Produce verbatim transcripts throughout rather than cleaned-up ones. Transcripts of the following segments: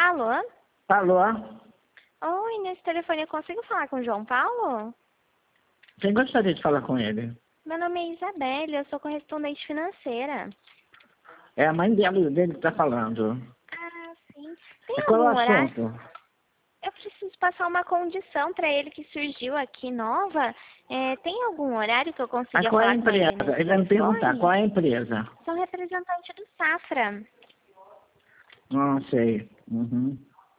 Alô? Alô? Oi, nesse telefone eu consigo falar com o João Paulo? Quem gostaria de falar com ele? Meu nome é Isabelle, eu sou correspondente financeira. É a mãe dele, dele que está falando. Ah, sim. Tem E qual é o algum horário? assunto? Eu preciso passar uma condição para ele que surgiu aqui nova. É, tem algum horário que eu Ah, consiga qual é a falar com ele empresa? nesse Ele vai me perguntar, qual telefone? é a empresa? Sou representante do Safra. Não sei. Uhum.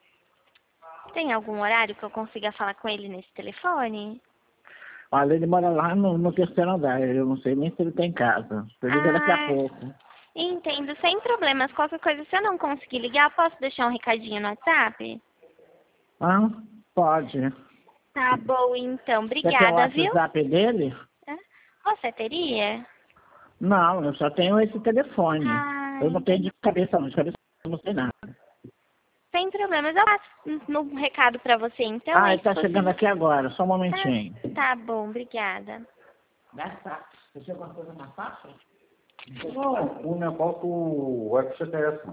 Tem algum horário que eu consiga falar com ele nesse telefone? Olha, ele mora lá no, no terceiro andar, eu não sei nem se ele tem casa. Você liga daqui a Ah, pouco. entendo, sem problemas. Qualquer coisa, se eu não conseguir ligar, eu posso deixar um recadinho no WhatsApp? Ah, pode. Tá bom, então. Quer ter o Obrigada, viu? WhatsApp dele? Hã? Você teria? Não, eu só tenho esse telefone. Ah, Eu não tenho de entendi. cabeça, não. De cabeça eu não sei nada. Sem problemas. Eu passo no recado pra você, então. Ah, Aí, ele se está chegando você... aqui agora, só um Tá, momentinho. tá bom, obrigada. Dá Você chegou uma coisa mais fácil? Não, o negócio o F G T S.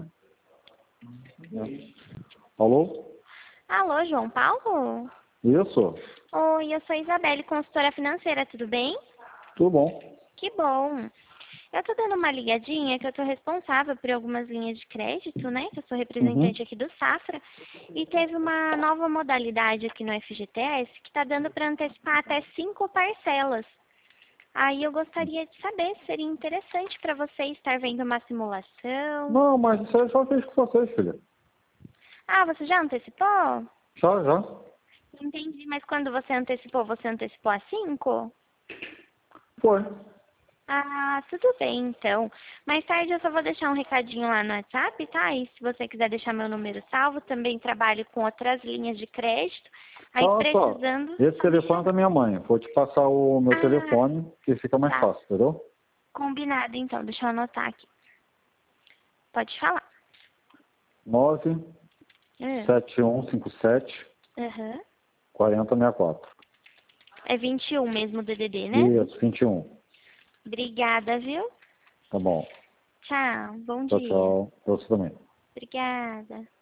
Né? Alô? Alô, João Paulo? Isso, Oi, eu sou Isabelle, consultora financeira, tudo bem? tudo bom. Que bom. Eu tô dando uma ligadinha que eu tô responsável por algumas linhas de crédito, né? Que eu sou representante Uhum. aqui do Safra. E teve uma nova modalidade aqui no F G T S que tá dando para antecipar até cinco parcelas. Aí eu gostaria de saber se seria interessante para você estar vendo uma simulação. Não, mas isso aí eu já fiz com vocês, filha. Ah, você já antecipou? Já, já. Entendi, mas quando você antecipou, você antecipou a cinco? Foi. Ah, tudo bem, então. Mais tarde eu só vou deixar um recadinho lá no WhatsApp, tá? E se você quiser deixar meu número salvo, também trabalho com outras linhas de crédito. Aí Tá, tá. precisando... Esse telefone é da minha mãe. Vou te passar o meu Ah, telefone, que fica mais tá. fácil, entendeu? Combinado, então. Deixa eu anotar aqui. Pode falar. nove Hum. sete um cinco sete Uhum. quatro zero seis quatro. É vinte e um mesmo o D D D, né? Isso, vinte e um. Obrigada, viu? Tá bom. Tchau. Bom Tchau, dia. tchau. Pra você também. Obrigada.